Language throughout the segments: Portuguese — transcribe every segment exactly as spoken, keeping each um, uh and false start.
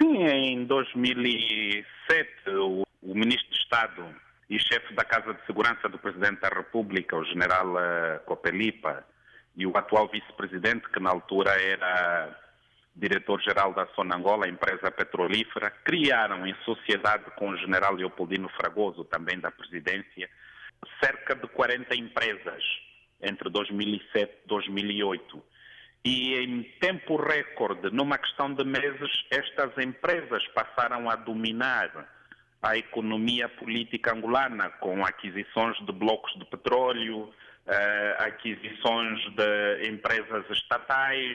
Sim, em dois mil e sete, o, o Ministro de Estado e chefe da Casa de Segurança do Presidente da República, o General uh, Copelipa, e o atual Vice-Presidente, que na altura era Diretor-Geral da Sonangol, a empresa petrolífera, criaram em sociedade com o General Leopoldino Fragoso, também da Presidência, cerca de quarenta empresas entre dois mil e sete e dois mil e oito. E em tempo recorde, numa questão de meses, estas empresas passaram a dominar a economia política angolana, com aquisições de blocos de petróleo, eh, aquisições de empresas estatais,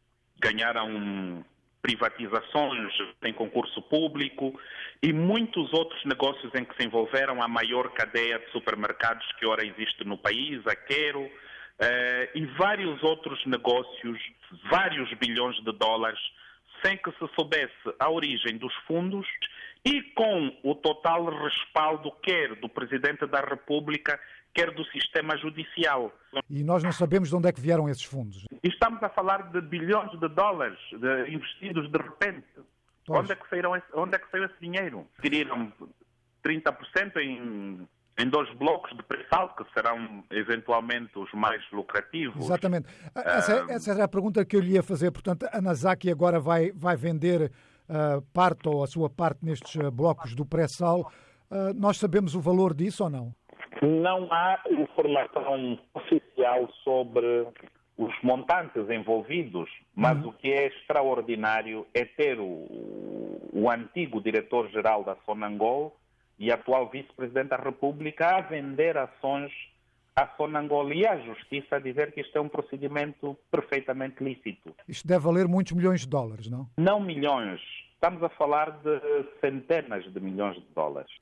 ganharam privatizações em concurso público e muitos outros negócios em que se envolveram a maior cadeia de supermercados que ora existe no país, a Quero, eh, e vários outros negócios, vários bilhões de dólares, sem que se soubesse a origem dos fundos e com o total respaldo quer do Presidente da República, quer do sistema judicial. E nós não sabemos de onde é que vieram esses fundos. E estamos a falar de bilhões de dólares de investidos de repente. Onde é, que saíram esse, onde é que saiu esse dinheiro? Adquiriram trinta por cento em, em dois blocos de pré-sal, que serão eventualmente os mais lucrativos. Exatamente. Essa, uh, essa era a pergunta que eu lhe ia fazer. Portanto, a Nasaki agora vai, vai vender uh, parte ou a sua parte nestes uh, blocos do pré-sal. Uh, nós sabemos o valor disso ou não? Não há informação oficial sobre os montantes envolvidos, mas uhum. o que é extraordinário é ter o, o antigo diretor-geral da Sonangol e atual vice-presidente da República a vender ações à Sonangol e à Justiça a dizer que isto é um procedimento perfeitamente lícito. Isto deve valer muitos milhões de dólares, não? Não milhões. Estamos a falar de centenas de milhões de dólares.